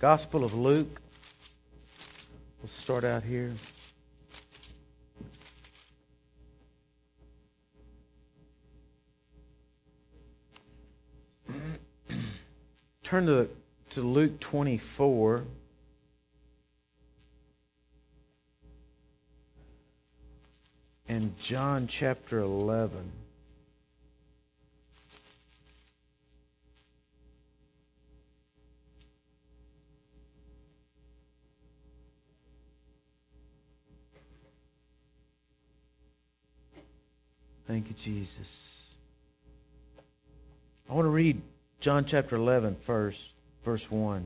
Gospel of Luke. We'll start out here. Turn to Luke 24. And John chapter 11. Thank you, Jesus. I want to read John chapter 11 first, verse 1.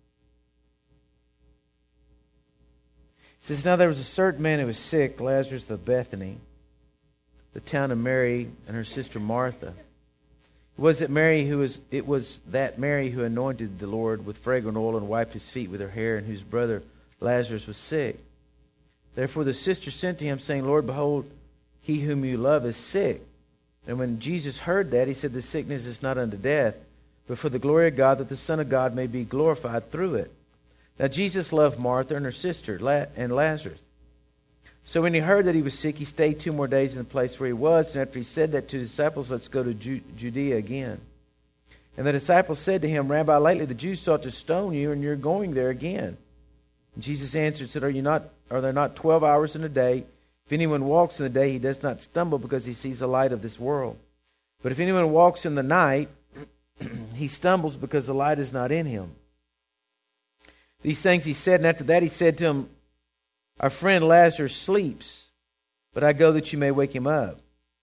It says, "Now there was a certain man who was sick, Lazarus of Bethany, the town of Mary and her sister Martha. It was that Mary who anointed the Lord with fragrant oil and wiped his feet with her hair, and whose brother Lazarus was sick. Therefore the sister sent to him, saying, Lord, behold, he whom you love is sick. And when Jesus heard that, he said, the sickness is not unto death, but for the glory of God, that the Son of God may be glorified through it. Now Jesus loved Martha and her sister and Lazarus. So when he heard that he was sick, he stayed 2 more days in the place where he was. And after he said that to his disciples, let's go to Judea again. And the disciples said to him, Rabbi, lately the Jews sought to stone you, and you're going there again. And Jesus answered and said, Are there not 12 hours in a day? If anyone walks in the day, he does not stumble because he sees the light of this world. But if anyone walks in the night, he stumbles because the light is not in him. These things he said, and after that he said to him, Our friend Lazarus sleeps, but I go that you may wake him up.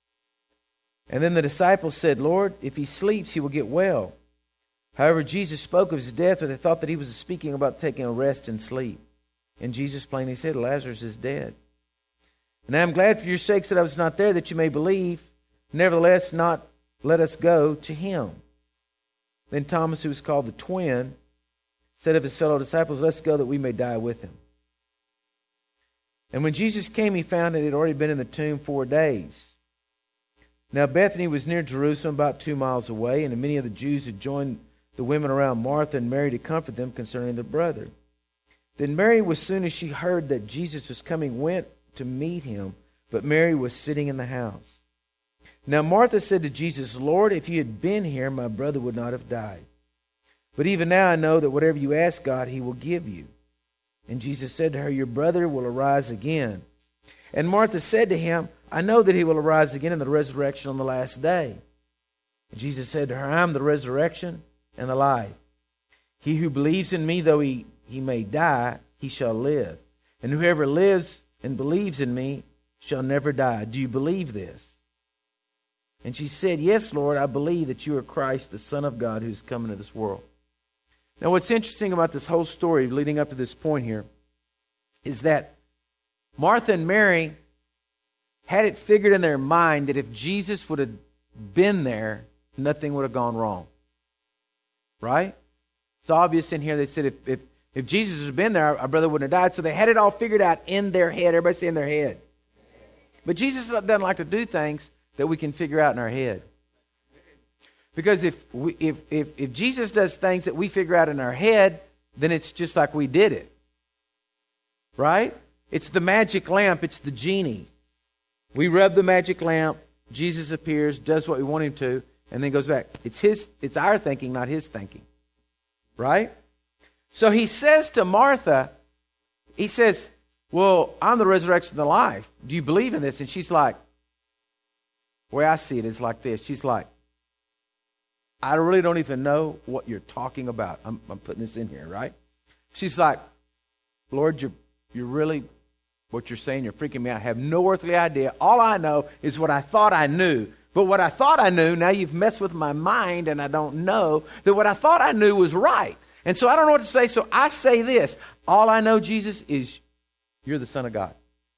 And then the disciples said, Lord, if he sleeps, he will get well. However, Jesus spoke of his death, but they thought that he was speaking about taking a rest and sleep. And Jesus plainly said, Lazarus is dead. And I am glad for your sakes that I was not there, that you may believe. Nevertheless, not let us go to him. Then Thomas, who was called the twin, said of his fellow disciples, Let's go that we may die with him. And when Jesus came, he found that he had already been in the tomb 4 days. Now Bethany was near Jerusalem, about 2 miles away, and many of the Jews had joined the women around Martha and Mary to comfort them concerning their brother. Then Mary, as soon as she heard that Jesus was coming, went to meet him, but Mary was sitting in the house. Now Martha said to Jesus, Lord, if you had been here, my brother would not have died. But even now I know that whatever you ask God, he will give you. And Jesus said to her, Your brother will arise again. And Martha said to him, I know that he will arise again in the resurrection on the last day. And Jesus said to her, I am the resurrection and the life. He who believes in me, though he may die, he shall live. And whoever lives and believes in me shall never die. Do you believe this? And she said, Yes, Lord, I believe that you are Christ, the Son of God, who is come into this world. Now, what's interesting about this whole story leading up to this point here is that Martha and Mary had it figured in their mind that if Jesus would have been there, nothing would have gone wrong. Right? It's obvious in here. They said if Jesus would have been there, our brother wouldn't have died. So they had it all figured out in their head. Everybody say in their head. But Jesus doesn't like to do things that we can figure out in our head. Because if Jesus does things that we figure out in our head, then it's just like we did it. Right? It's the magic lamp. It's the genie. We rub the magic lamp. Jesus appears, does what we want him to, and then goes back. It's our thinking, not his thinking. Right? So he says to Martha, he says, well, I'm the resurrection and the life. Do you believe in this? And she's like, the way I see it is like this. She's like, I really don't even know what you're talking about. I'm putting this in here, right? She's like, Lord, you're really, what you're saying, you're freaking me out. I have no earthly idea. All I know is what I thought I knew. But what I thought I knew, now you've messed with my mind and I don't know that what I thought I knew was right. And so I don't know what to say, so I say this. All I know, Jesus, is you're the Son of God.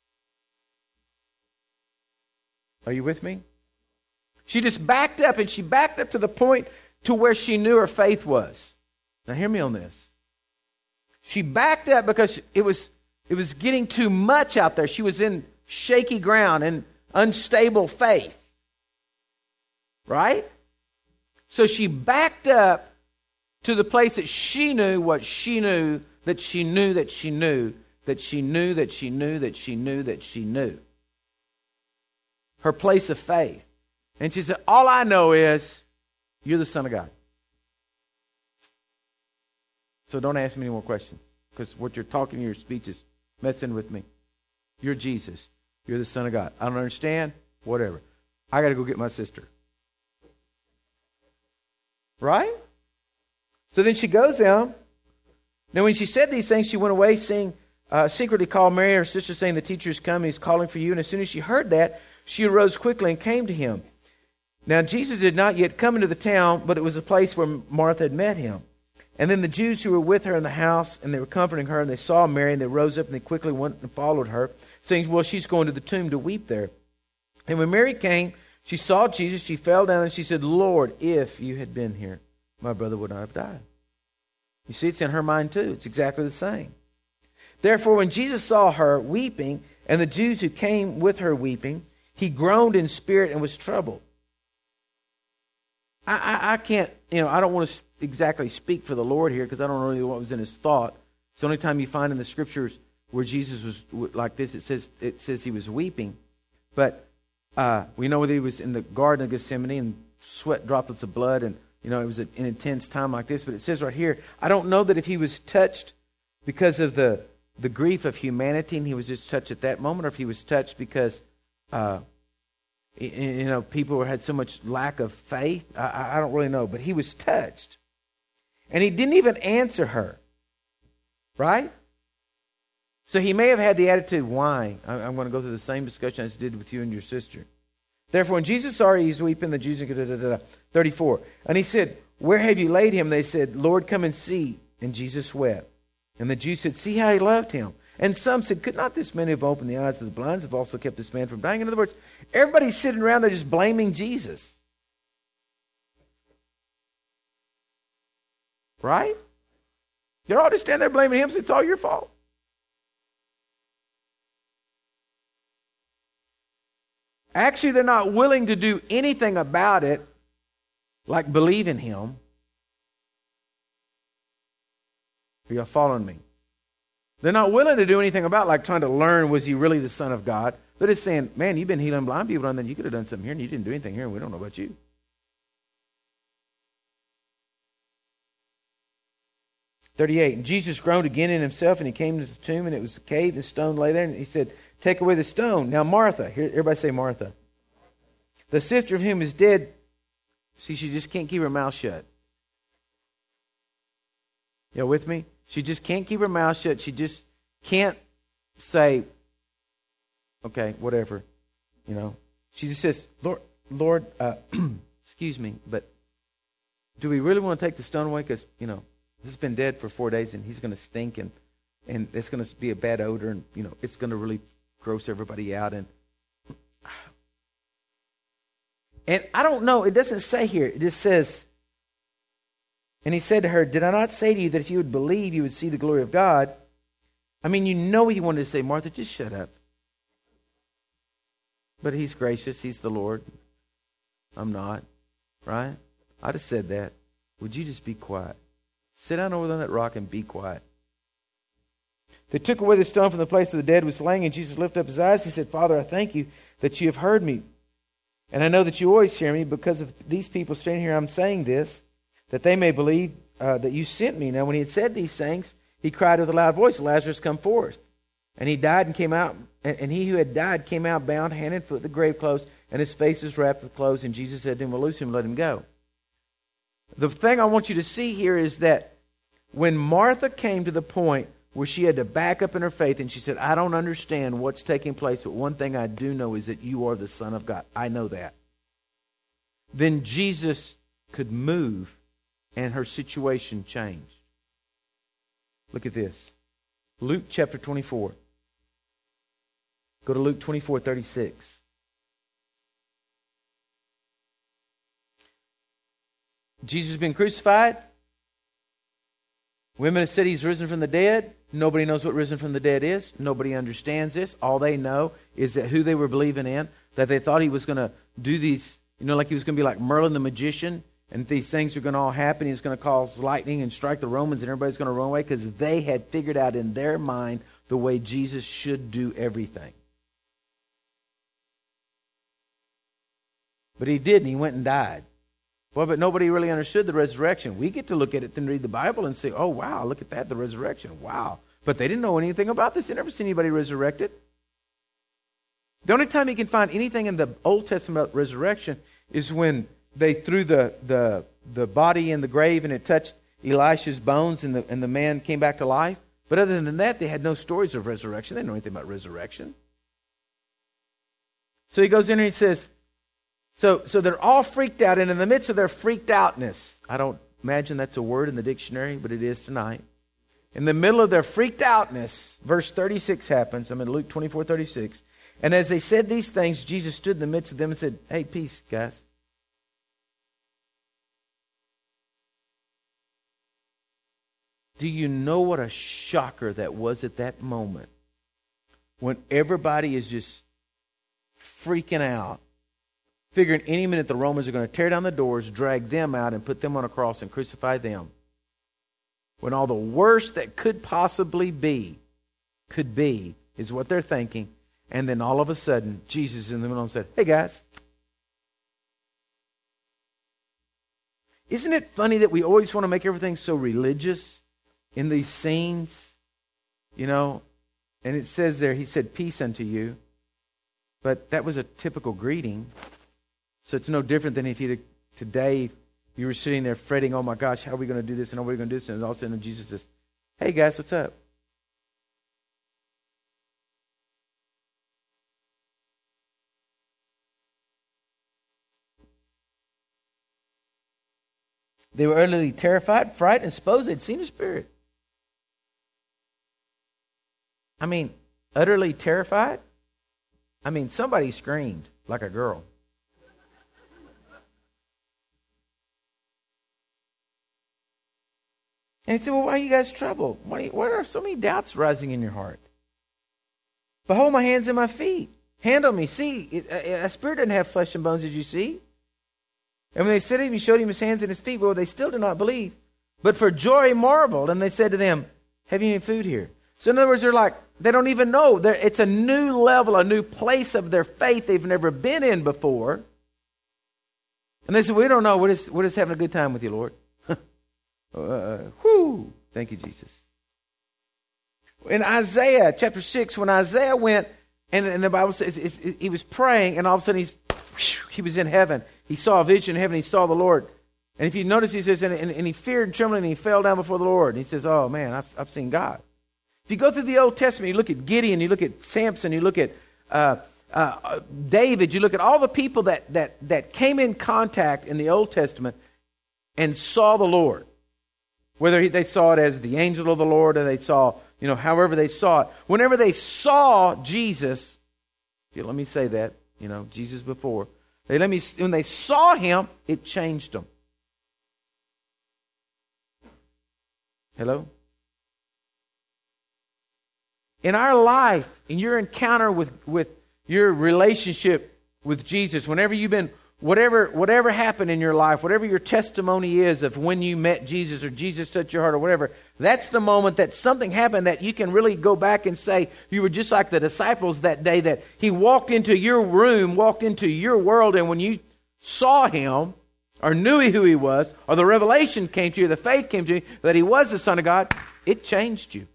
Are you with me? She just backed up, and she backed up to the point to where she knew her faith was. Now hear me on this. She backed up because it was getting too much out there. She was in shaky ground and unstable faith. Right? So she backed up to the place that she knew what she knew, that she knew that she knew, that she knew that she knew that she knew that she knew. Her place of faith. And she said, all I know is you're the Son of God. So don't ask me any more questions, because what you're talking in your speech is messing with me. You're Jesus. You're the Son of God. I don't understand. Whatever. I got to go get my sister. Right? So then she goes down. Now when she said these things, she went away, secretly called Mary, her sister, saying, the teacher is coming, he's calling for you. And as soon as she heard that, she arose quickly and came to him. Now Jesus did not yet come into the town, but it was a place where Martha had met him. And then the Jews who were with her in the house, and they were comforting her, and they saw Mary, and they rose up, and they quickly went and followed her, saying, well, she's going to the tomb to weep there. And when Mary came, she saw Jesus, she fell down, and she said, Lord, if you had been here, my brother would not have died. You see, it's in her mind too. It's exactly the same. Therefore, when Jesus saw her weeping, and the Jews who came with her weeping, he groaned in spirit and was troubled. I can't, I don't want to exactly speak for the Lord here, because I don't know really what was in his thought. It's the only time you find in the scriptures where Jesus was like this, it says he was weeping. But we know that he was in the Garden of Gethsemane and sweat droplets of blood, and it was an intense time like this. But it says right here, I don't know that if he was touched because of the grief of humanity and he was just touched at that moment, or if he was touched because people had so much lack of faith. I don't really know, but he was touched. And he didn't even answer her. Right? So he may have had the attitude, why? I'm going to go through the same discussion as I did with you and your sister. Therefore, when Jesus saw her, he's weeping, the Jews, 34. And he said, where have you laid him? They said, Lord, come and see. And Jesus wept. And the Jews said, see how he loved him. And some said, could not this man who have opened the eyes of the blind have also kept this man from dying? In other words, everybody's sitting around there just blaming Jesus. Right? They're all just standing there blaming him, so it's all your fault. Actually, they're not willing to do anything about it, like believe in him. Are y'all following me? They're not willing to do anything about, like trying to learn, was he really the Son of God? They're just saying, man, you've been healing blind people, and then you could have done something here, and you didn't do anything here, and we don't know about you. And Jesus groaned again in himself, and he came to the tomb, and it was a cave, and a stone lay there, and he said, take away the stone. Now Martha, here, everybody say Martha. The sister of him is dead. See, she just can't keep her mouth shut. You with me? She just can't keep her mouth shut. She just can't say, okay, whatever. She just says, Lord, excuse me, but do we really want to take the stone away? Because, he's been dead for 4 days, and he's going to stink, and it's going to be a bad odor, and, it's going to really gross everybody out. And I don't know, it doesn't say here. It just says, and he said to her, did I not say to you that if you would believe, you would see the glory of God? I mean, he wanted to say, Martha, just shut up. But he's gracious. He's the Lord. I'm not. Right? I just said that. Would you just be quiet? Sit down over on that rock and be quiet. They took away the stone from the place where the dead was laying, and Jesus lifted up his eyes. He said, Father, I thank you that you have heard me. And I know that you always hear me. Because of these people standing here, I'm saying this, that they may believe that you sent me. Now, when he had said these things, he cried with a loud voice, Lazarus, come forth. And he died and came out, and he who had died came out bound hand and foot with the grave clothes, and his face was wrapped with clothes. And Jesus said to him, well, loose him, let him go. The thing I want you to see here is that when Martha came to the point where she had to back up in her faith, and she said, I don't understand what's taking place, but one thing I do know is that you are the Son of God. I know that. Then Jesus could move, and her situation changed. Look at this. Luke chapter 24. Go to Luke 24:36. Jesus has been crucified. Women have said he's risen from the dead. Nobody knows what risen from the dead is. Nobody understands this. All they know is that who they were believing in, that they thought he was going to do these, like he was going to be like Merlin the magician, And these things are going to all happen. He's going to cause lightning and strike the Romans, and everybody's going to run away because they had figured out in their mind the way Jesus should do everything. But he didn't. He went and died. Well, but nobody really understood the resurrection. We get to look at it and read the Bible and say, oh, wow, look at that, the resurrection. Wow. But they didn't know anything about this. They never seen anybody resurrected. The only time you can find anything in the Old Testament about resurrection is when they threw the body in the grave and it touched Elisha's bones and the man came back to life. But other than that, they had no stories of resurrection. They didn't know anything about resurrection. So he goes in and he says, so they're all freaked out, and in the midst of their freaked outness, I don't imagine that's a word in the dictionary, but it is tonight. In the middle of their freaked outness, verse 36 happens. I'm in Luke 24:36. And as they said these things, Jesus stood in the midst of them and said, hey, peace, guys. Do you know what a shocker that was at that moment? When everybody is just freaking out, figuring any minute the Romans are going to tear down the doors, drag them out, and put them on a cross and crucify them. When all the worst that could possibly be, is what they're thinking. And then all of a sudden, Jesus in the middle and said, hey guys. Isn't it funny that we always want to make everything so religious in these scenes? You know, and it says there, he said, peace unto you. But that was a typical greeting. So it's no different than if today you were sitting there fretting, oh my gosh, how are we going to do this and how are we going to do this? And all of a sudden Jesus says, hey guys, what's up? They were utterly terrified, frightened, and supposed they'd seen a spirit. I mean, utterly terrified? I mean, somebody screamed like a girl. And he said, well, why are you guys troubled? Why are so many doubts rising in your heart? Behold my hands and my feet. Handle me. See, a spirit doesn't have flesh and bones, as you see. And when they said to him, he showed him his hands and his feet. Well, they still did not believe. But for joy marveled. And they said to them, have you any food here? So in other words, they're like, they don't even know. It's a new level, a new place of their faith they've never been in before. And they said, we don't know. We're just having a good time with you, Lord. Whoo! Thank you, Jesus. In Isaiah chapter 6, when Isaiah went, and the Bible says he was praying, and all of a sudden he was in heaven. He saw a vision in heaven. He saw the Lord. And if you notice, he says, and he feared and trembled, and he fell down before the Lord. And he says, oh man, I've seen God. If you go through the Old Testament, you look at Gideon, you look at Samson, you look at David, you look at all the people that came in contact in the Old Testament and saw the Lord. Whether they saw it as the angel of the Lord or they saw, however they saw it. Whenever they saw Jesus, let me say that, Jesus before. When they saw him, it changed them. Hello? In our life, in your encounter with your relationship with Jesus, whenever you've been, whatever happened in your life, whatever your testimony is of when you met Jesus or Jesus touched your heart or whatever, that's the moment that something happened that you can really go back and say you were just like the disciples that day, that he walked into your room, walked into your world, and when you saw him or knew who he was, or the revelation came to you, the faith came to you that he was the Son of God, it changed you.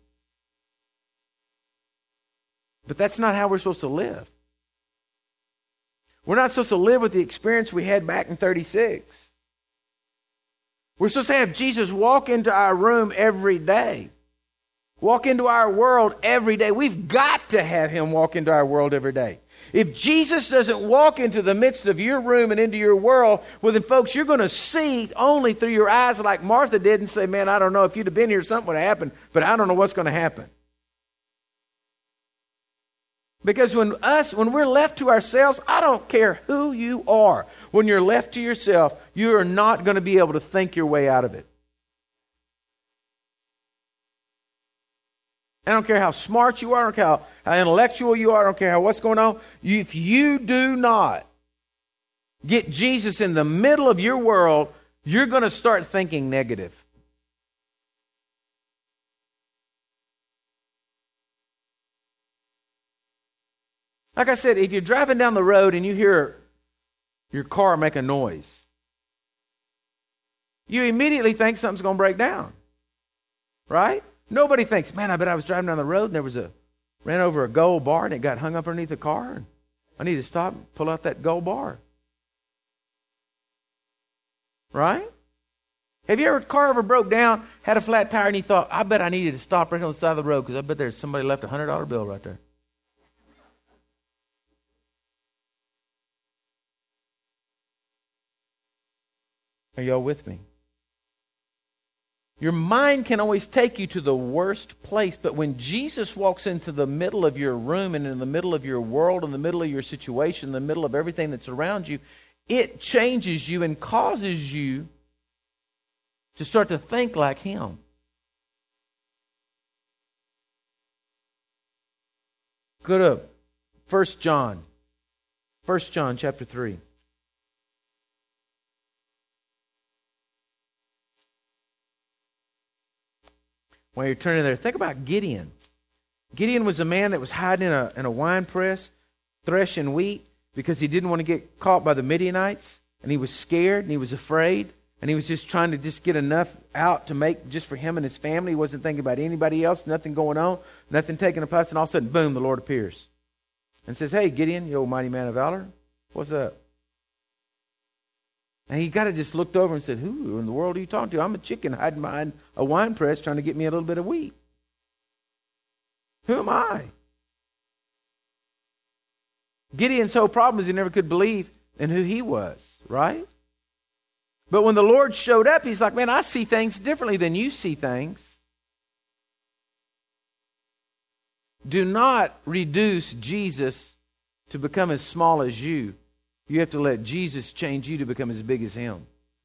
But that's not how we're supposed to live. We're not supposed to live with the experience we had back in 36. We're supposed to have Jesus walk into our room every day. Walk into our world every day. We've got to have him walk into our world every day. If Jesus doesn't walk into the midst of your room and into your world, well then folks, you're going to see only through your eyes like Martha did and say, man, I don't know, if you'd have been here, something would have happened, but I don't know what's going to happen. Because when we're left to ourselves, I don't care who you are. When you're left to yourself, you are not going to be able to think your way out of it. I don't care how smart you are, I don't care how intellectual you are, I don't care what's going on. If you do not get Jesus in the middle of your world, you're going to start thinking negative. Like I said, if you're driving down the road and you hear your car make a noise, you immediately think something's going to break down. Right? Nobody thinks, man, I bet I was driving down the road and ran over a gold bar and it got hung up underneath the car. And I need to stop and pull out that gold bar. Right? Have you car ever broke down, had a flat tire, and you thought, I bet I needed to stop right on the side of the road because I bet there's somebody left a $100 bill right there. Are y'all with me? Your mind can always take you to the worst place, but when Jesus walks into the middle of your room and in the middle of your world, in the middle of your situation, in the middle of everything that's around you, it changes you and causes you to start to think like Him. Go to 1 John. 1 John chapter 3. While you're turning there, think about Gideon. Gideon was a man that was hiding in a wine press, threshing wheat, because he didn't want to get caught by the Midianites, and he was scared, and he was afraid, and he was just trying to just get enough out to make just for him and his family. He wasn't thinking about anybody else, nothing going on, nothing taking place, and all of a sudden, boom, the Lord appears and says, hey, Gideon, you old mighty man of valor, what's up? And he kind of just looked over and said, who in the world are you talking to? I'm a chicken hiding behind a wine press trying to get me a little bit of wheat. Who am I? Gideon's whole problem is he never could believe in who he was, right? But when the Lord showed up, he's like, man, I see things differently than you see things. Do not reduce Jesus to become as small as you. You have to let Jesus change you to become as big as Him.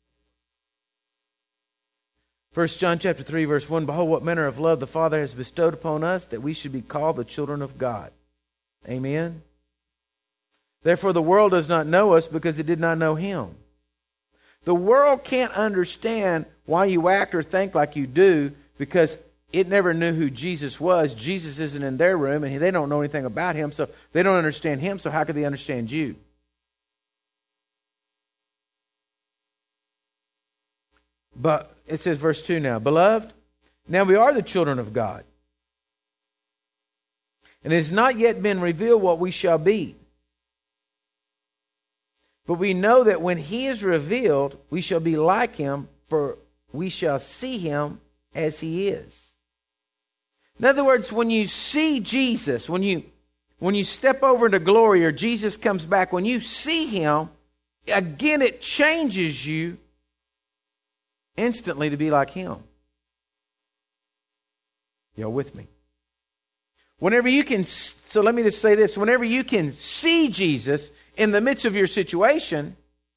1 John chapter 3, verse 1, behold, what manner of love the Father has bestowed upon us, that we should be called the children of God. Amen. Therefore the world does not know us because it did not know Him. The world can't understand why you act or think like you do because it never knew who Jesus was. Jesus isn't in their room and they don't know anything about Him, so they don't understand Him, so how could they understand you? But it says verse 2 now, beloved, now we are the children of God. And it has not yet been revealed what we shall be. But we know that when He is revealed, we shall be like Him, for we shall see Him as He is. In other words, when you see Jesus, when you step over into glory or Jesus comes back, when you see Him, again it changes you instantly to be like Him. Y'all with me? Whenever you can, so let me just say this, whenever you can see Jesus in the midst of your situation,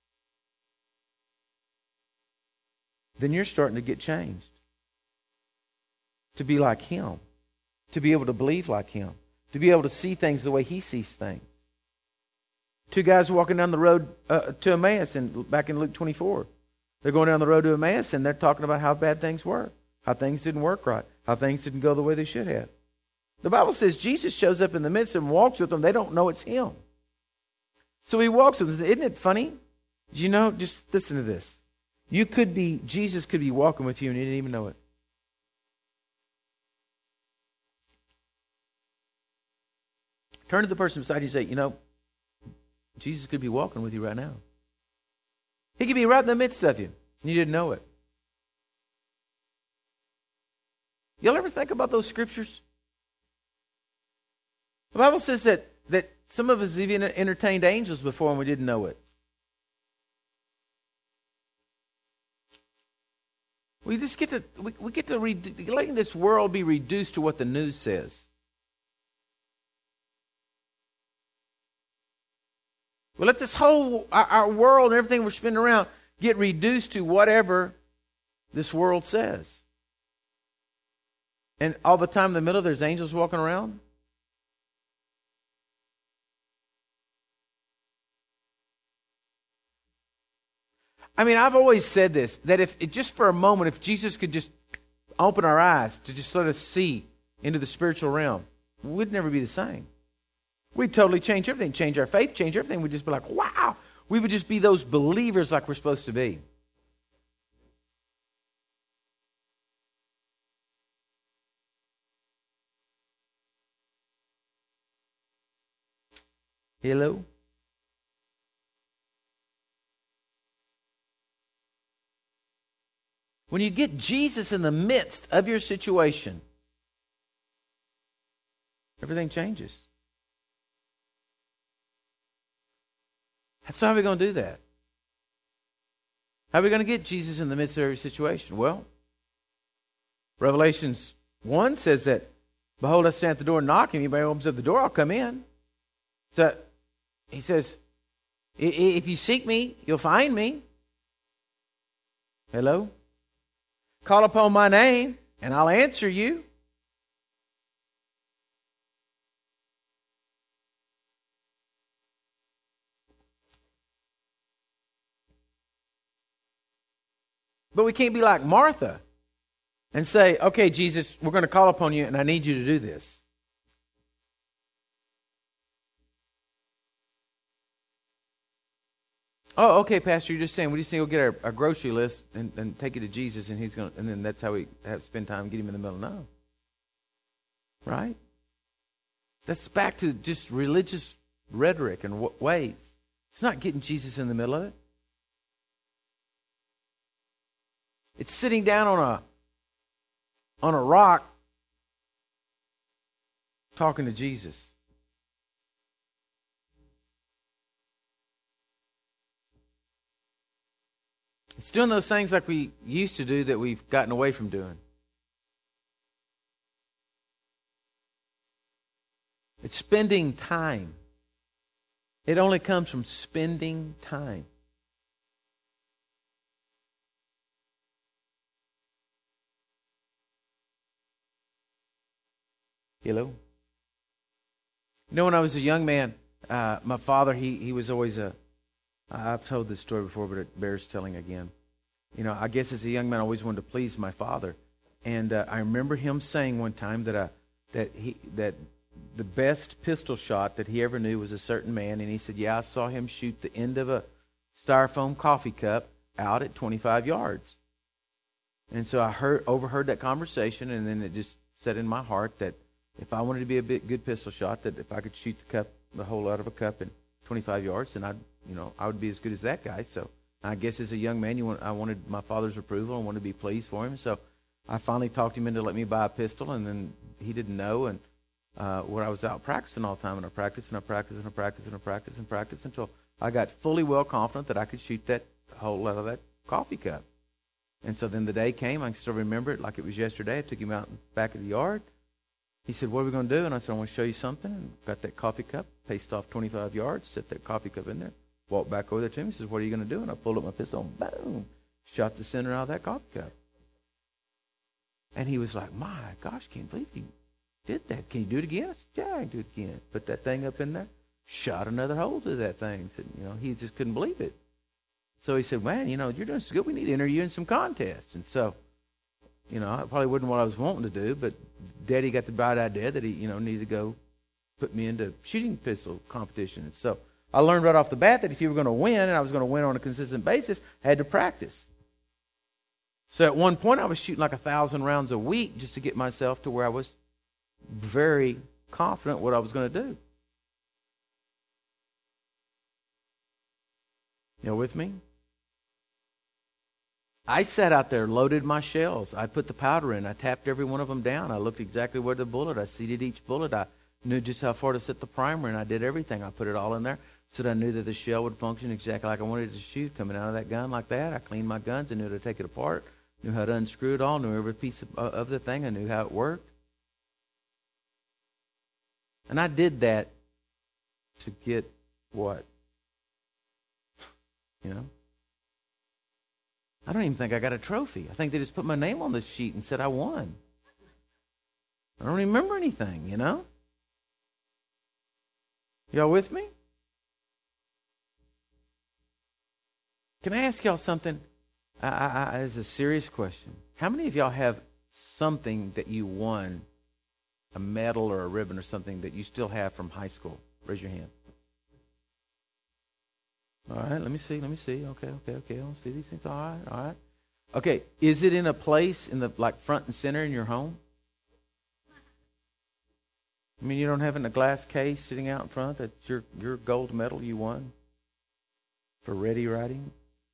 then you're starting to get changed. To be like Him. To be able to believe like Him. To be able to see things the way He sees things. Two guys walking down the road to Emmaus back in Luke 24. They're going down the road to Emmaus and they're talking about how bad things were. How things didn't work right. How things didn't go the way they should have. The Bible says Jesus shows up in the midst of them and walks with them. They don't know it's Him. So He walks with them. Isn't it funny? You know, just listen to this. Jesus could be walking with you and you didn't even know it. Turn to the person beside you and say, you know, Jesus could be walking with you right now. He could be right in the midst of you and you didn't know it. Y'all ever think about those scriptures? The Bible says that some of us even entertained angels before and we didn't know it. We just get to letting this world be reduced to what the news says. We let this whole, our world and everything we're spinning around get reduced to whatever this world says. And all the time in the middle there's angels walking around. I mean, I've always said this, that if just for a moment, if Jesus could just open our eyes to just let us see into the spiritual realm, we'd never be the same. We'd totally change everything, change our faith, change everything. We'd just be like, wow. We would just be those believers like we're supposed to be. Hello? When you get Jesus in the midst of your situation, everything changes. So how are we going to do that? How are we going to get Jesus in the midst of every situation? Well, Revelations 1 says that, behold, I stand at the door and knock, and anybody opens up the door, I'll come in. So he says, if you seek me, you'll find me. Hello? Call upon my name, and I'll answer you. But we can't be like Martha and say, okay, Jesus, we're going to call upon you, and I need you to do this. Oh, okay, Pastor, you're just saying we just need to go get our grocery list and take it to Jesus, and and then that's how we have to spend time and get him in the middle. No. Right? That's back to just religious rhetoric and ways. It's not getting Jesus in the middle of it. It's sitting down on a rock talking to Jesus. It's doing those things like we used to do that we've gotten away from doing. It's spending time. It only comes from spending time. Hello? You know, when I was a young man, my father, he was always I've told this story before, but it bears telling again. You know, I guess as a young man, I always wanted to please my father. And I remember him saying one time that the best pistol shot that he ever knew was a certain man. And he said, yeah, I saw him shoot the end of a styrofoam coffee cup out at 25 yards. And so I overheard that conversation, and then it just set in my heart that if I wanted to be a good pistol shot, that if I could shoot the hole out of a cup in 25 yards, then I would be as good as that guy. So I guess as a young man, I wanted my father's approval. I wanted to be pleased for him. So I finally talked him into letting me buy a pistol, and then he didn't know. And where I was out practicing all the time, and I practiced until I got fully well confident that I could shoot that hole out of that coffee cup. And so then the day came. I can still remember it like it was yesterday. I took him out in the back of the yard. He said, what are we going to do? And I said, I want to show you something. And got that coffee cup, paced off 25 yards, set that coffee cup in there, walked back over there to him. He says, what are you going to do? And I pulled up my pistol and boom, shot the center out of that coffee cup. And he was like, my gosh, can't believe you did that. Can you do it again? I said, yeah, I can do it again. Put that thing up in there, shot another hole through that thing. Said, he just couldn't believe it. So he said, man, you're doing so good. We need to enter you in some contests. And so, it probably wasn't what I was wanting to do, but Daddy got the bright idea that he, needed to go put me into shooting pistol competition. And so I learned right off the bat that if you were going to win, and I was going to win on a consistent basis, I had to practice. So at one point I was shooting like 1,000 rounds a week just to get myself to where I was very confident what I was going to do. You with me? I sat out there, loaded my shells. I put the powder in. I tapped every one of them down. I looked exactly where the bullet. I seated each bullet. I knew just how far to set the primer, and I did everything. I put it all in there so that I knew that the shell would function exactly like I wanted it to shoot, coming out of that gun like that. I cleaned my guns. I knew how to take it apart, knew how to unscrew it all, knew every piece of the thing. I knew how it worked. And I did that to get what? I don't even think I got a trophy. I think they just put my name on this sheet and said I won. I don't remember anything, Y'all with me? Can I ask y'all something? It's a serious question. How many of y'all have something that you won, a medal or a ribbon or something that you still have from high school? Raise your hand. All right, let me see. Okay. I don't see these things. All right. Okay, is it in a place in the front and center in your home? I mean, you don't have it in a glass case sitting out in front that's your gold medal you won for ready writing?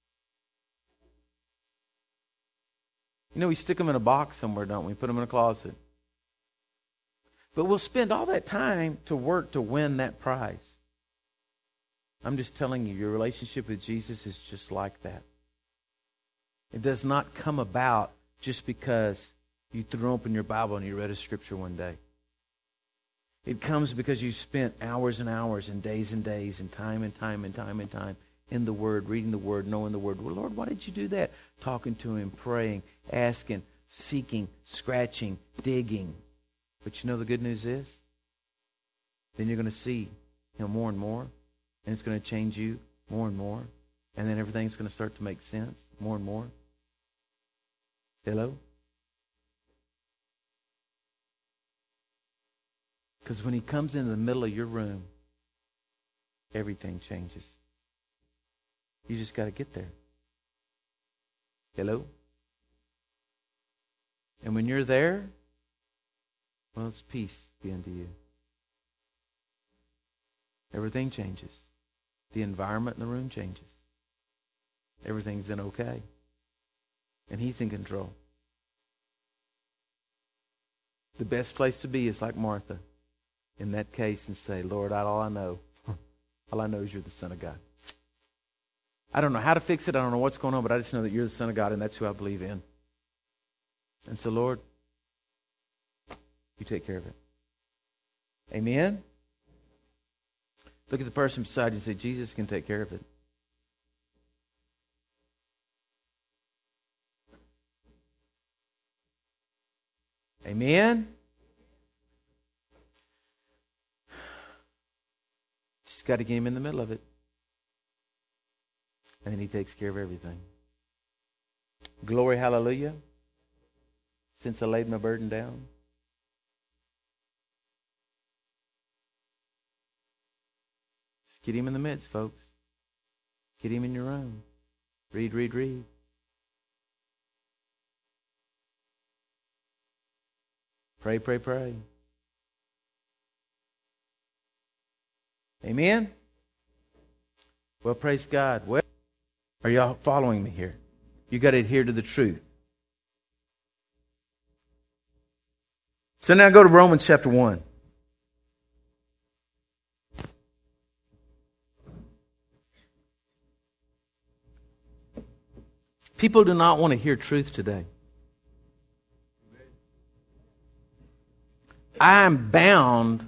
You know, we stick them in a box somewhere, don't we? Put them in a closet. But we'll spend all that time to work to win that prize. I'm just telling you, your relationship with Jesus is just like that. It does not come about just because you threw open your Bible and you read a scripture one day. It comes because you spent hours and hours and days and time in the Word, reading the Word, knowing the Word. Well, Lord, why did you do that? Talking to Him, praying, asking, seeking, scratching, digging. But you know the good news is? Then you're going to see Him more and more, and it's going to change you more and more, and then everything's going to start to make sense more and more. Hello? Because when He comes into the middle of your room, everything changes. You just got to get there. Hello? And when you're there, well, it's peace be unto you. Everything changes. The environment in the room changes. Everything's in okay. And He's in control. The best place to be is like Martha in that case and say, Lord, all I know is you're the Son of God. I don't know how to fix it. I don't know what's going on, but I just know that you're the Son of God, and that's who I believe in. And so, Lord, you take care of it. Amen? Look at the person beside you and say, Jesus can take care of it. Amen? Just got to get Him in the middle of it. And then He takes care of everything. Glory, hallelujah. Since I laid my burden down. Just get Him in the midst, folks. Get Him in your room. Read. Pray. Amen? Well, praise God. Well, are y'all following me here? You got to adhere to the truth. So now go to Romans chapter 1. People do not want to hear truth today. I am bound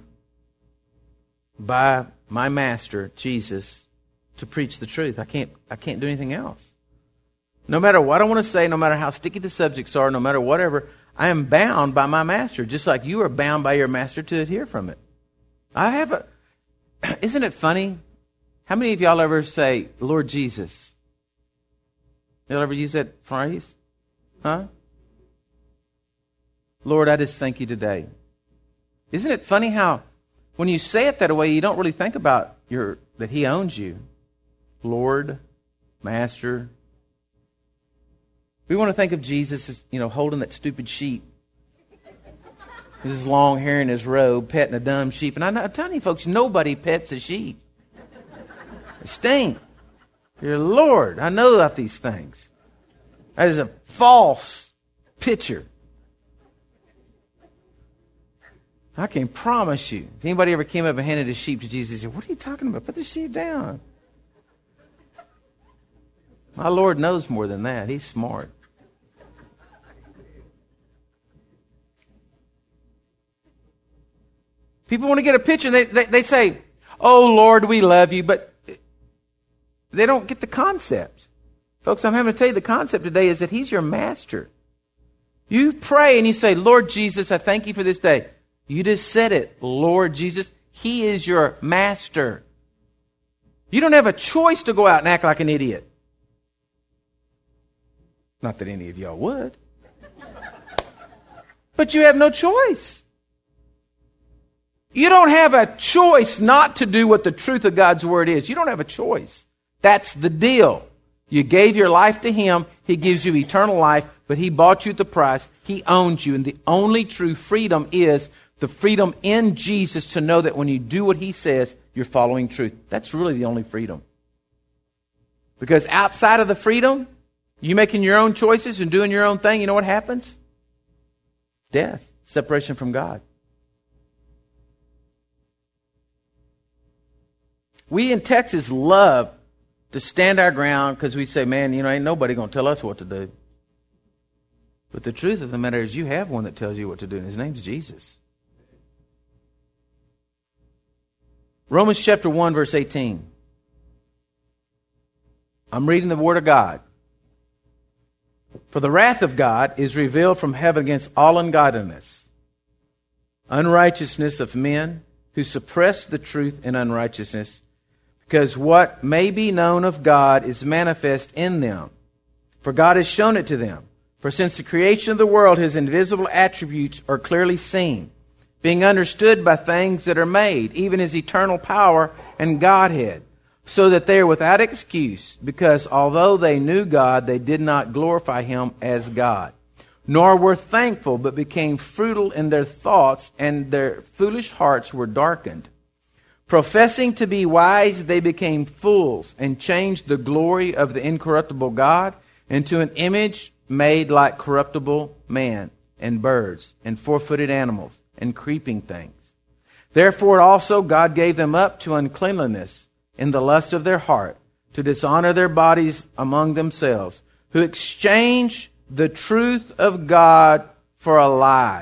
by my master, Jesus, to preach the truth. I can't do anything else. No matter what I want to say, no matter how sticky the subjects are, no matter whatever, I am bound by my master, just like you are bound by your master to adhere from it. Isn't it funny? How many of y'all ever say, Lord Jesus? Y'all ever use that phrase? Huh? Lord, I just thank you today. Isn't it funny how when you say it that way, you don't really think about that He owns you. Lord, Master. We want to think of Jesus as, holding that stupid sheep. With his long hair and his robe, petting a dumb sheep. And I'm telling you folks, nobody pets a sheep. They stink. Dear Lord, I know about these things. That is a false picture. I can promise you, if anybody ever came up and handed a sheep to Jesus, he said, what are you talking about? Put the sheep down. My Lord knows more than that. He's smart. People want to get a picture. They say, oh, Lord, we love you. But they don't get the concept. Folks, I'm having to tell you the concept today is that He's your master. You pray and you say, Lord Jesus, I thank you for this day. You just said it, Lord Jesus. He is your master. You don't have a choice to go out and act like an idiot. Not that any of y'all would. But you have no choice. You don't have a choice not to do what the truth of God's Word is. You don't have a choice. That's the deal. You gave your life to Him. He gives you eternal life, but He bought you at the price. He owns you. And the only true freedom is the freedom in Jesus to know that when you do what He says, you're following truth. That's really the only freedom. Because outside of the freedom, you making your own choices and doing your own thing, you know what happens? Death, separation from God. We in Texas love to stand our ground because we say, man, ain't nobody going to tell us what to do. But the truth of the matter is you have one that tells you what to do, and His name's Jesus. Romans chapter 1, verse 18. I'm reading the Word of God. For the wrath of God is revealed from heaven against all ungodliness, unrighteousness of men who suppress the truth in unrighteousness, because what may be known of God is manifest in them. For God has shown it to them. For since the creation of the world, His invisible attributes are clearly seen, being understood by things that are made, even His eternal power and Godhead, so that they are without excuse, because although they knew God, they did not glorify Him as God, nor were thankful, but became futile in their thoughts, and their foolish hearts were darkened. Professing to be wise, they became fools, and changed the glory of the incorruptible God into an image made like corruptible man, and birds, and four-footed animals, and creeping things. Therefore also God gave them up to uncleanliness in the lust of their heart, to dishonor their bodies among themselves, who exchange the truth of God for a lie,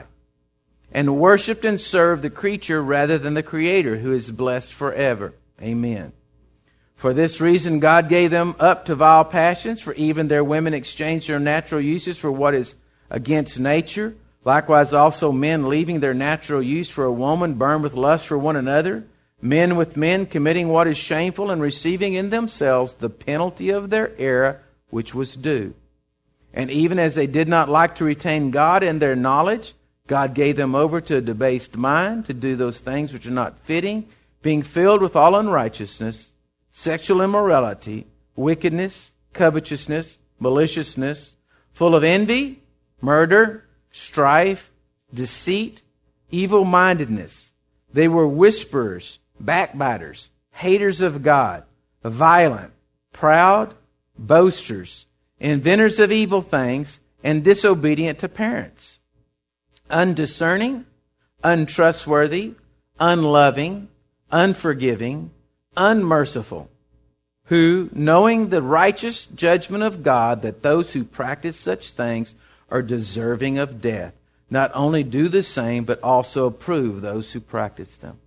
and worshipped and served the creature rather than the Creator, who is blessed forever. Amen. For this reason God gave them up to vile passions, for even their women exchanged their natural uses for what is against nature. Likewise also men, leaving their natural use for a woman, burned with lust for one another. Men with men, committing what is shameful, and receiving in themselves the penalty of their error, which was due. And even as they did not like to retain God in their knowledge, God gave them over to a debased mind to do those things which are not fitting, being filled with all unrighteousness, sexual immorality, wickedness, covetousness, maliciousness, full of envy, murder, strife, deceit, evil-mindedness. They were whisperers, backbiters, haters of God, violent, proud, boasters, inventors of evil things, and disobedient to parents, undiscerning, untrustworthy, unloving, unforgiving, unmerciful, who, knowing the righteous judgment of God, that those who practice such things are deserving of death, not only do the same, but also approve those who practice them.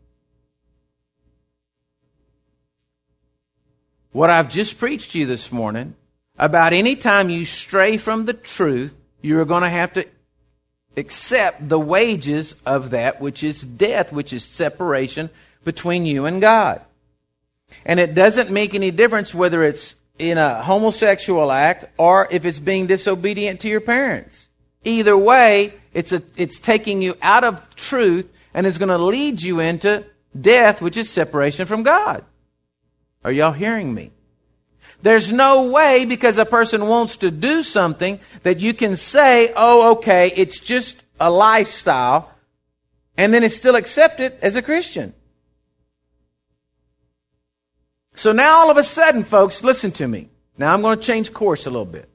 What I've just preached to you this morning, about any time you stray from the truth, you're going to have to accept the wages of that, which is death, which is separation between you and God. And it doesn't make any difference whether it's in a homosexual act or if it's being disobedient to your parents. Either way, it's taking you out of truth and is going to lead you into death, which is separation from God. Are y'all hearing me? There's no way, because a person wants to do something, that you can say, oh, okay, it's just a lifestyle, and then it's still accepted as a Christian. So now all of a sudden, folks, listen to me. Now I'm going to change course a little bit.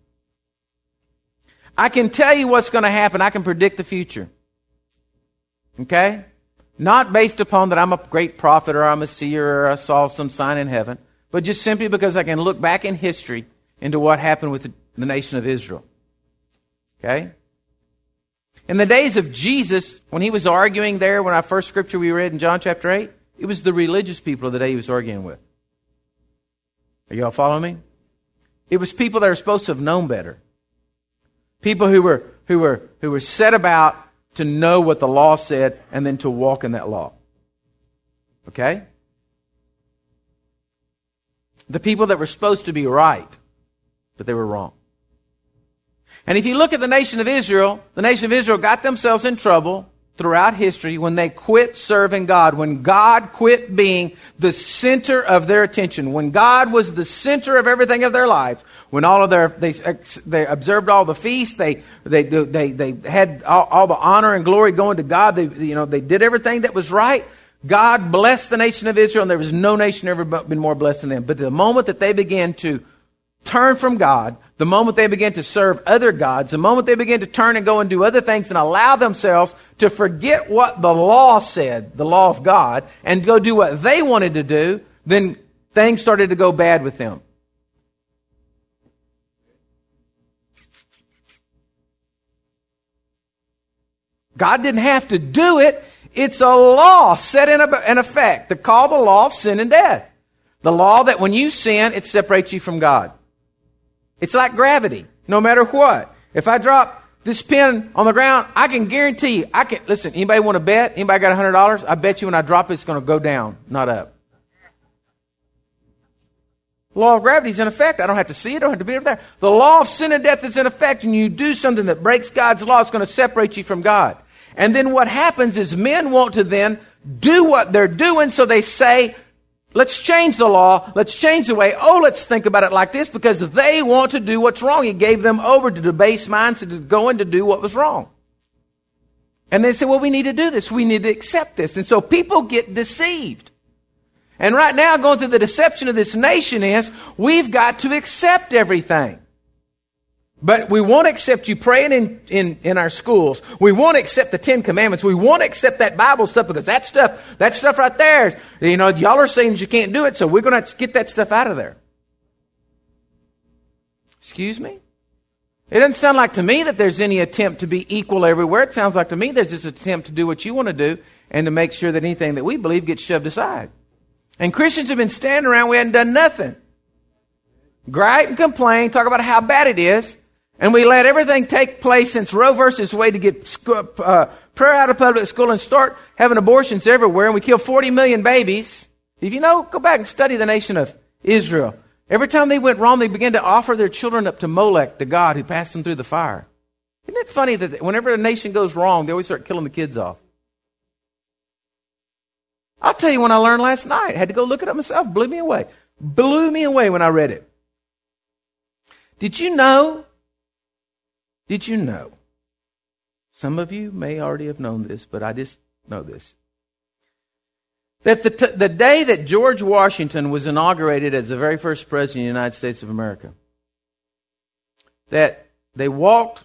I can tell you what's going to happen. I can predict the future. Okay? Not based upon that I'm a great prophet or I'm a seer or I saw some sign in heaven, but just simply because I can look back in history into what happened with the nation of Israel. Okay? In the days of Jesus, when he was arguing there, when our first scripture we read in John chapter 8, it was the religious people of the day he was arguing with. Are you all following me? It was people that are supposed to have known better. People who were set about to know what the law said and then to walk in that law. Okay? The people that were supposed to be right, but they were wrong. And if you look at the nation of Israel got themselves in trouble throughout history when they quit serving God, when God quit being the center of their attention, when God was the center of everything of their lives, when all of they observed all the feasts, they had all the honor and glory going to God, they did everything that was right. God blessed the nation of Israel, and there was no nation ever been more blessed than them. But the moment that they began to turn from God, the moment they began to serve other gods, the moment they began to turn and go and do other things and allow themselves to forget what the law said, the law of God, and go do what they wanted to do, then things started to go bad with them. God didn't have to do it. It's a law set in effect to call the law of sin and death. The law that when you sin, it separates you from God. It's like gravity, no matter what. If I drop this pen on the ground, I can guarantee you, listen, anybody want to bet? Anybody got $100? I bet you when I drop it, it's going to go down, not up. The law of gravity is in effect. I don't have to see it. I don't have to be over there. The law of sin and death is in effect, and you do something that breaks God's law, it's going to separate you from God. And then what happens is men want to then do what they're doing, so they say, let's change the law. Let's change the way. Oh, let's think about it like this, because they want to do what's wrong. He gave them over to debased minds to go in to do what was wrong. And they say, well, we need to do this. We need to accept this. And so people get deceived. And right now, going through the deception of this nation is, we've got to accept everything. But we won't accept you praying in our schools. We won't accept the 10 Commandments. We won't accept that Bible stuff, because that stuff right there, y'all are saying that you can't do it, so we're going to have to get that stuff out of there. Excuse me? It doesn't sound like to me that there's any attempt to be equal everywhere. It sounds like to me there's this attempt to do what you want to do and to make sure that anything that we believe gets shoved aside. And Christians have been standing around, we hadn't done nothing. Gripe and complain, talk about how bad it is. And we let everything take place since Roe versus Wade to get prayer out of public school and start having abortions everywhere. And we kill 40 million babies. If you know, go back and study the nation of Israel. Every time they went wrong, they began to offer their children up to Molech, the god who passed them through the fire. Isn't it funny that whenever a nation goes wrong, they always start killing the kids off? I'll tell you when I learned last night. I had to go look it up myself. Blew me away. Blew me away when I read it. Did you know? Some of you may already have known this, but I just know this. That the day that George Washington was inaugurated as the very first president of the United States of America, that they walked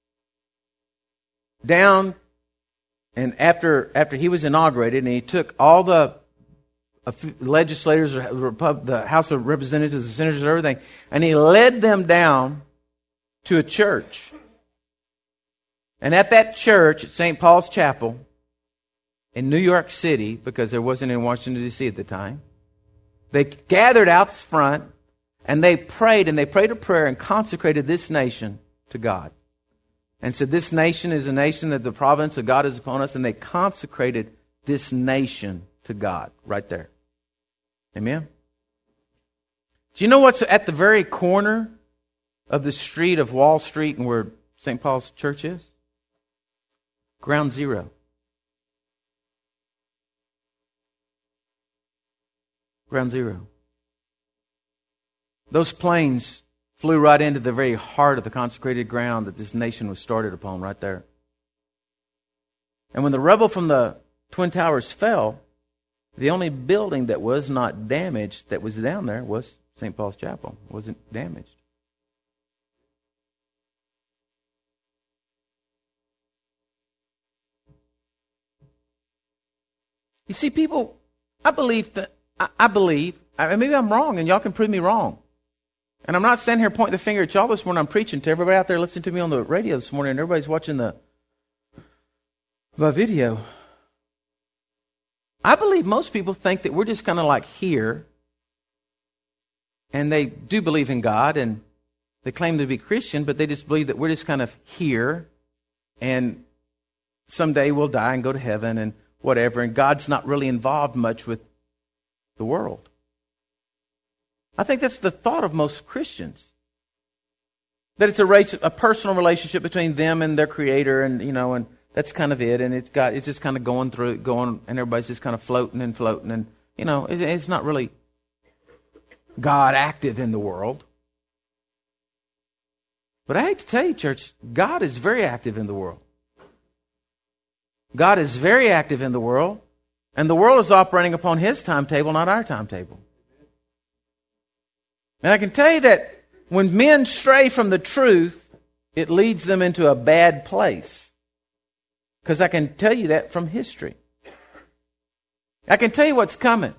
down, and after he was inaugurated, and he took all the legislators, the House of Representatives, the senators, and everything, and he led them down to a church. And at that church, at St. Paul's Chapel, in New York City, because there wasn't in Washington, D.C. at the time, they gathered out front, and they prayed a prayer and consecrated this nation to God. And said, this nation is a nation that the providence of God is upon us, and they consecrated this nation to God right there. Amen? Do you know what's at the very corner of the street of Wall Street and where St. Paul's Church is? Ground zero. Ground zero. Those planes flew right into the very heart of the consecrated ground that this nation was started upon right there. And when the rubble from the Twin Towers fell, the only building that was not damaged that was down there was St. Paul's Chapel. It wasn't damaged. You see, people, I believe, maybe I'm wrong, and y'all can prove me wrong. And I'm not standing here pointing the finger at y'all this morning. I'm preaching to everybody out there listening to me on the radio this morning, and everybody's watching my video. I believe most people think that we're just kind of like here, and they do believe in God, and they claim to be Christian, but they just believe that we're just kind of here, and someday we'll die and go to heaven, and whatever, and God's not really involved much with the world. I think that's the thought of most Christians. That it's a personal relationship between them and their Creator, and and that's kind of it. And it's just kind of going, and everybody's just kind of floating, and it's not really God active in the world. But I hate to tell you, church, God is very active in the world. God is very active in the world, and the world is operating upon His timetable, not our timetable. And I can tell you that when men stray from the truth, it leads them into a bad place. Because I can tell you that from history. I can tell you what's coming.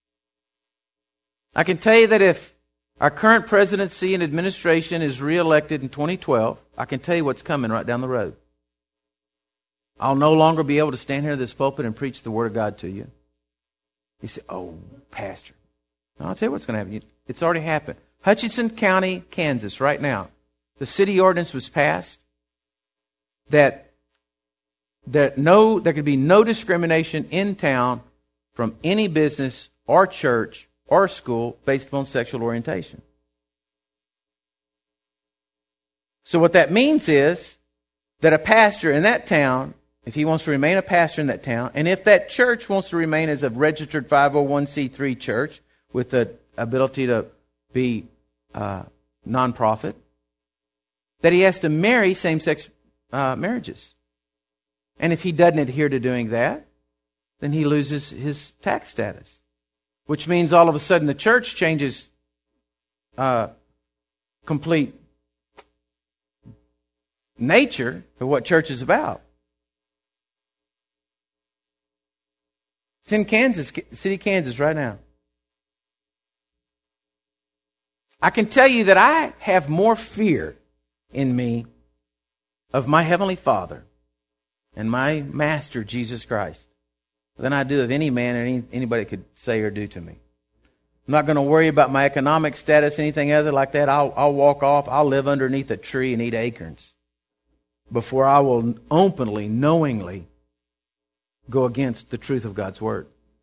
I can tell you that if our current presidency and administration is reelected in 2012, I can tell you what's coming right down the road. I'll no longer be able to stand here in this pulpit and preach the Word of God to you. You say, "Oh, Pastor." No, I'll tell you what's going to happen. It's already happened. Hutchinson County, Kansas, right now, the city ordinance was passed that there could be no discrimination in town from any business or church or school based upon sexual orientation. So what that means is that a pastor in that town, if he wants to remain a pastor in that town, and if that church wants to remain as a registered 501c3 church with the ability to be nonprofit, that he has to marry same-sex marriages. And if he doesn't adhere to doing that, then he loses his tax status. Which means all of a sudden the church changes complete nature of what church is about. It's in Kansas, City, Kansas right now. I can tell you that I have more fear in me of my Heavenly Father and my Master, Jesus Christ, than I do of any man or anybody could say or do to me. I'm not going to worry about my economic status, anything other like that. I'll walk off. I'll live underneath a tree and eat acorns before I will openly, knowingly go against the truth of God's Word.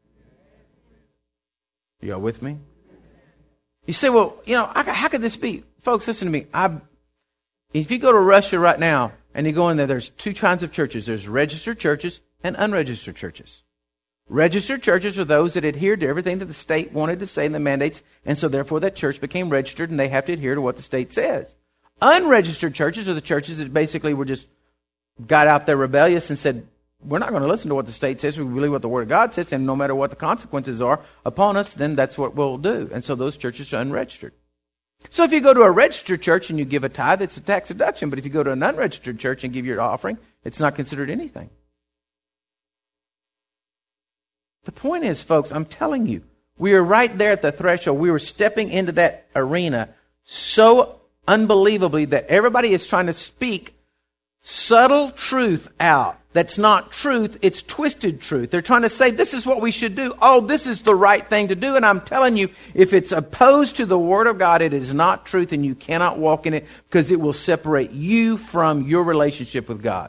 You all with me? You say, well, how could this be? Folks, listen to me. If you go to Russia right now and you go in there, there's two kinds of churches. There's registered churches and unregistered churches. Registered churches are those that adhere to everything that the state wanted to say in the mandates, and so therefore that church became registered and they have to adhere to what the state says. Unregistered churches are the churches that basically got out there rebellious and said, we're not going to listen to what the state says. We believe what the Word of God says, and no matter what the consequences are upon us, then that's what we'll do. And so those churches are unregistered. So if you go to a registered church and you give a tithe, it's a tax deduction. But if you go to an unregistered church and give your offering, it's not considered anything. The point is, folks, I'm telling you, we are right there at the threshold. We were stepping into that arena so unbelievably that everybody is trying to speak subtle truth out. That's not truth, it's twisted truth. They're trying to say, this is what we should do. Oh, this is the right thing to do. And I'm telling you, if it's opposed to the Word of God, it is not truth, and you cannot walk in it because it will separate you from your relationship with God.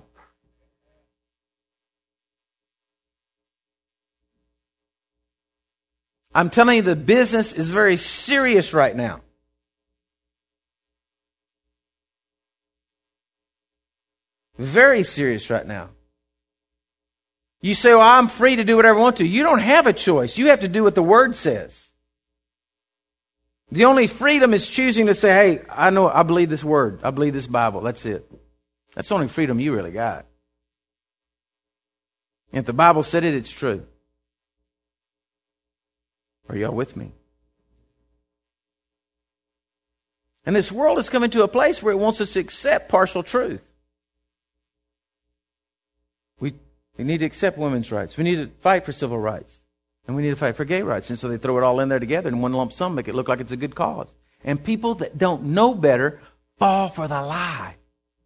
I'm telling you, the business is very serious right now. Very serious right now. You say, well, I'm free to do whatever I want to. You don't have a choice. You have to do what the Word says. The only freedom is choosing to say, hey, I believe this Word. I believe this Bible. That's it. That's the only freedom you really got. And if the Bible said it, it's true. Are y'all with me? And this world is coming to a place where it wants us to accept partial truth. We need to accept women's rights. We need to fight for civil rights. And we need to fight for gay rights. And so they throw it all in there together in one lump sum, make it look like it's a good cause. And people that don't know better fall for the lie.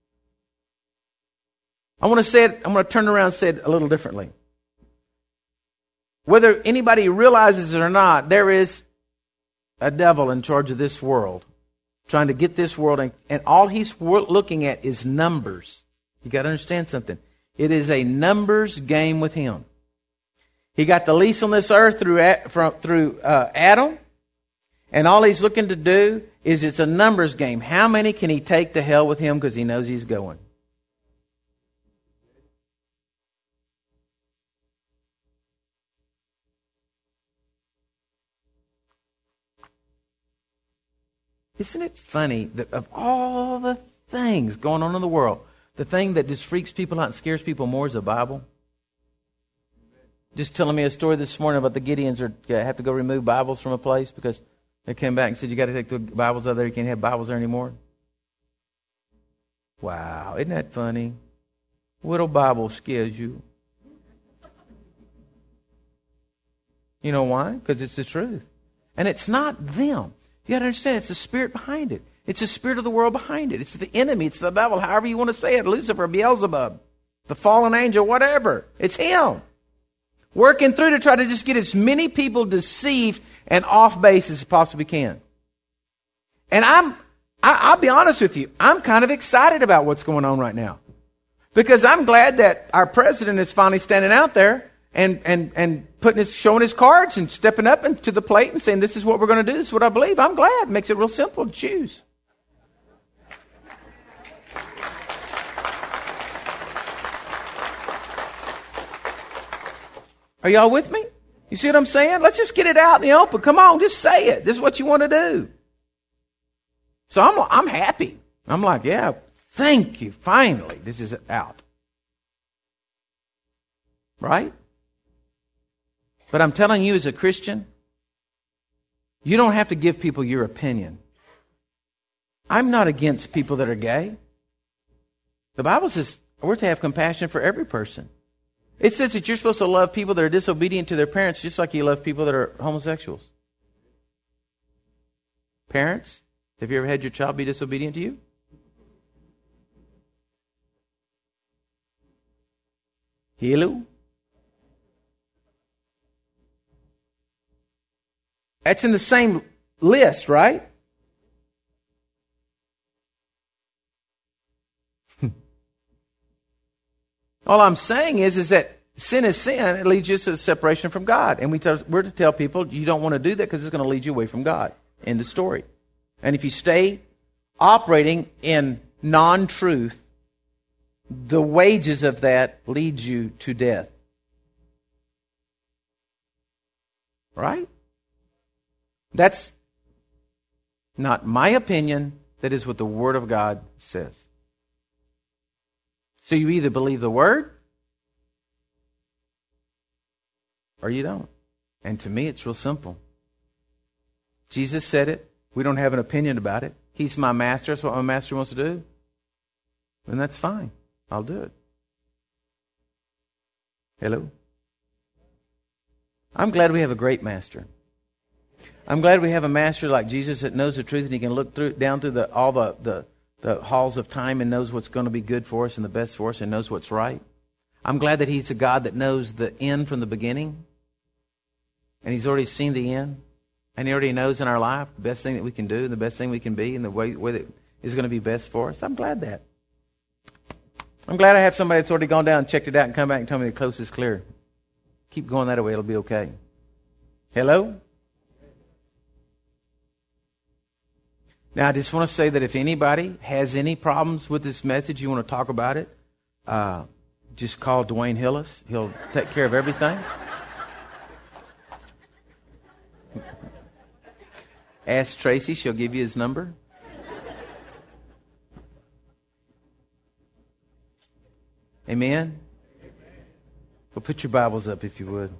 I'm going to turn around and say it a little differently. Whether anybody realizes it or not, there is a devil in charge of this world, trying to get this world, and all he's looking at is numbers. You got to understand something. It is a numbers game with him. He got the lease on this earth through Adam, And all he's looking to do is it's a numbers game. How many can he take to hell with him because he knows he's going? Isn't it funny that of all the things going on in the world, the thing that just freaks people out and scares people more is the Bible? Just telling me a story this morning about the Gideons have to go remove Bibles from a place because they came back and said, you got to take the Bibles out of there. You can't have Bibles there anymore. Wow, isn't that funny? What a Bible scares you. You know why? Because it's the truth. And it's not them. You got to understand, it's the spirit behind it. It's the spirit of the world behind it. It's the enemy. It's the devil, however you want to say it. Lucifer, Beelzebub, the fallen angel, whatever. It's him. Working through to try to just get as many people deceived and off base as possibly can. And I'll be honest with you, I'm kind of excited about what's going on right now. Because I'm glad that our president is finally standing out there and showing his cards and stepping up into the plate and saying, this is what we're going to do, this is what I believe. I'm glad. It makes it real simple to choose. Are y'all with me? You see what I'm saying? Let's just get it out in the open. Come on, just say it. This is what you want to do. So I'm happy. I'm like, yeah, thank you. Finally, this is out. Right? But I'm telling you as a Christian, you don't have to give people your opinion. I'm not against people that are gay. The Bible says we're to have compassion for every person. It says that you're supposed to love people that are disobedient to their parents just like you love people that are homosexuals. Parents, have you ever had your child be disobedient to you? Hello? That's in the same list, right? All I'm saying is that sin is sin. It leads you to separation from God. And we're to tell people you don't want to do that because it's going to lead you away from God. End of story. And if you stay operating in non-truth, the wages of that leads you to death. Right? That's not my opinion. That is what the Word of God says. So you either believe the Word or you don't. And to me, it's real simple. Jesus said it. We don't have an opinion about it. He's my master. That's what my master wants to do. And that's fine. I'll do it. Hello? I'm glad we have a great master. I'm glad we have a master like Jesus that knows the truth and he can look down through all the halls of time and knows what's going to be good for us and the best for us and knows what's right. I'm glad that he's a God that knows the end from the beginning. And he's already seen the end. And he already knows in our life the best thing that we can do, the best thing we can be, and the way that is going to be best for us. I'm glad that. I'm glad I have somebody that's already gone down and checked it out and come back and tell me the coast is clear. Keep going that way. It'll be okay. Hello? Now, I just want to say that if anybody has any problems with this message, you want to talk about it, just call Dwayne Hillis. He'll take care of everything. Ask Tracy. She'll give you his number. Amen? Well, put your Bibles up if you would.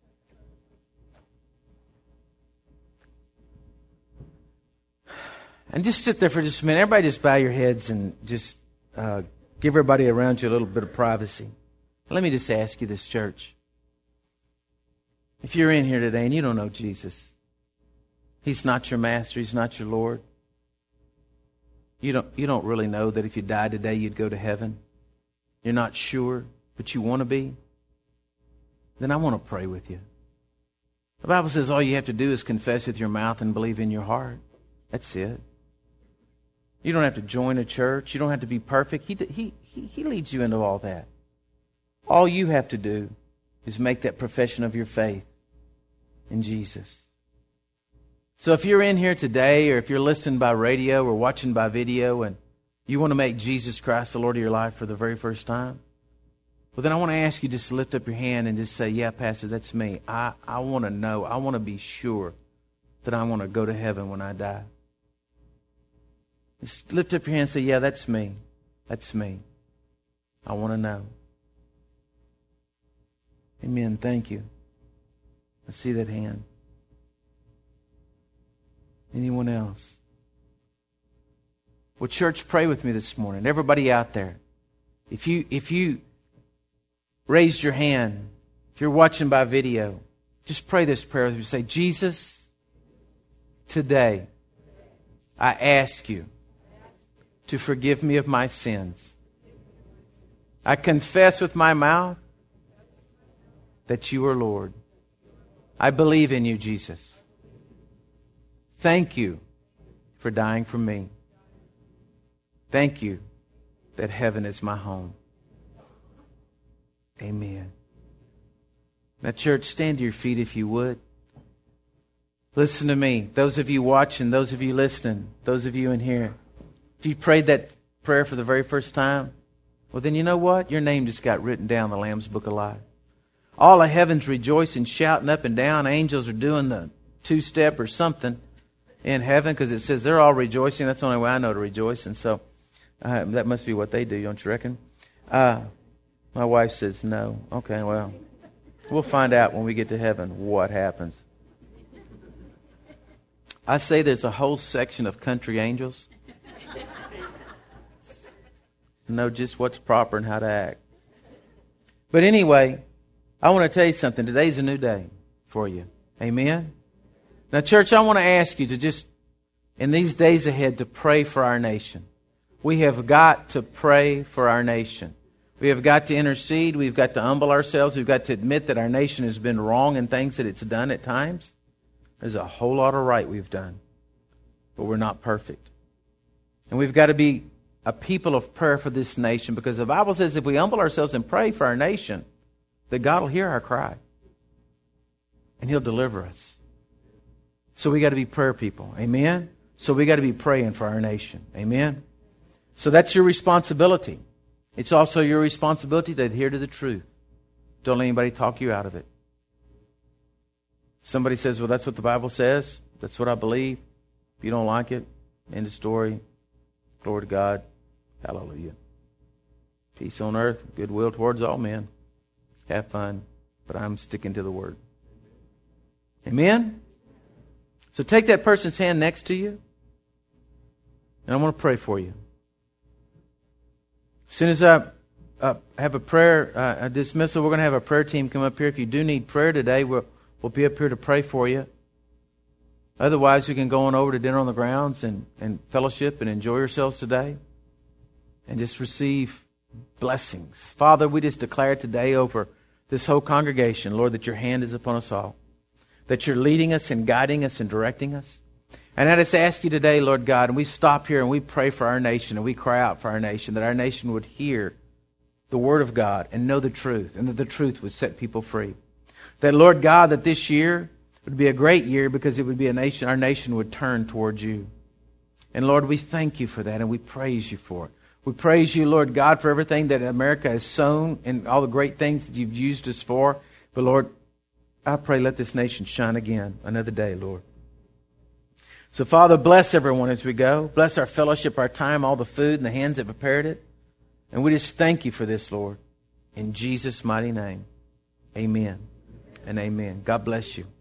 And just sit there for just a minute. Everybody just bow your heads and just give everybody around you a little bit of privacy. Let me just ask you this, church. If you're in here today and you don't know Jesus, He's not your master, He's not your Lord. You don't really know that if you died today you'd go to heaven. You're not sure, but you want to be. Then I want to pray with you. The Bible says all you have to do is confess with your mouth and believe in your heart. That's it. You don't have to join a church. You don't have to be perfect. He leads you into all that. All you have to do is make that profession of your faith in Jesus. So if you're in here today, or if you're listening by radio or watching by video, and you want to make Jesus Christ the Lord of your life for the very first time, well, then I want to ask you just to lift up your hand and just say, yeah, Pastor, that's me. I want to know. I want to be sure that I want to go to heaven when I die. Just lift up your hand and say, yeah, that's me. That's me. I want to know. Amen. Thank you. I see that hand. Anyone else? Well, church, pray with me this morning. Everybody out there, if you raised your hand, if you're watching by video, just pray this prayer with me. Say, Jesus, today I ask you to forgive me of my sins. I confess with my mouth that you are Lord. I believe in you, Jesus. Thank you for dying for me. Thank you that heaven is my home. Amen. Now, church, stand to your feet if you would. Listen to me. Those of you watching, those of you listening, those of you in here, if you prayed that prayer for the very first time, well, then you know what? Your name just got written down in the Lamb's Book of Life. All of heaven's rejoicing, shouting up and down. Angels are doing the two-step or something in heaven, because it says they're all rejoicing. That's the only way I know to rejoice. And so that must be what they do, don't you reckon? My wife says no. Okay, well, we'll find out when we get to heaven what happens. I say there's a whole section of country angels know just what's proper and how to act. But anyway, I want to tell you something. Today's a new day for you. Amen? Now, church, I want to ask you to just, in these days ahead, to pray for our nation. We have got to pray for our nation. We have got to intercede. We've got to humble ourselves. We've got to admit that our nation has been wrong in things that it's done at times. There's a whole lot of right we've done, but we're not perfect. And we've got to be a people of prayer for this nation, because the Bible says if we humble ourselves and pray for our nation, that God will hear our cry and He'll deliver us. So we got to be prayer people. Amen? So we got to be praying for our nation. Amen? So that's your responsibility. It's also your responsibility to adhere to the truth. Don't let anybody talk you out of it. Somebody says, well, that's what the Bible says. That's what I believe. If you don't like it, end of story. Glory to God. Hallelujah. Peace on earth, goodwill towards all men. Have fun, but I'm sticking to the Word. Amen? So take that person's hand next to you, and I want to pray for you. As soon as I have a prayer, a dismissal, we're going to have a prayer team come up here. If you do need prayer today, we'll be up here to pray for you. Otherwise, we can go on over to dinner on the grounds and fellowship and enjoy yourselves today and just receive blessings. Father, we just declare today over this whole congregation, Lord, that your hand is upon us all, that you're leading us and guiding us and directing us. And I just ask you today, Lord God, and we stop here and we pray for our nation and we cry out for our nation, that our nation would hear the Word of God and know the truth, and that the truth would set people free. That, Lord God, that this year would be a great year, because it would be our nation would turn towards you. And Lord, we thank you for that, and we praise you for it. We praise you, Lord God, for everything that America has sown and all the great things that you've used us for. But Lord, I pray let this nation shine again another day, Lord. So Father, bless everyone as we go. Bless our fellowship, our time, all the food and the hands that prepared it. And we just thank you for this, Lord. In Jesus' mighty name, amen and amen. God bless you.